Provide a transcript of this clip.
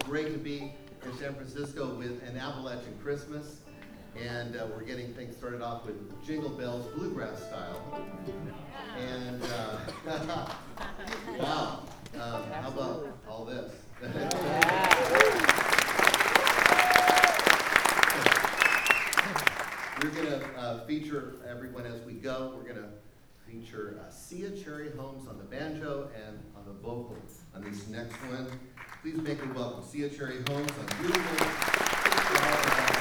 great to be in San Francisco with an Appalachian Christmas. And we're getting things started off with Jingle Bells Bluegrass style. And wow, how about all this? We're going to feature everyone as we go. We're going to feature Sia Cherry Holmes on the banjo and on the vocal on this next one. Please make me welcome Sia Cherry Holmes on beautiful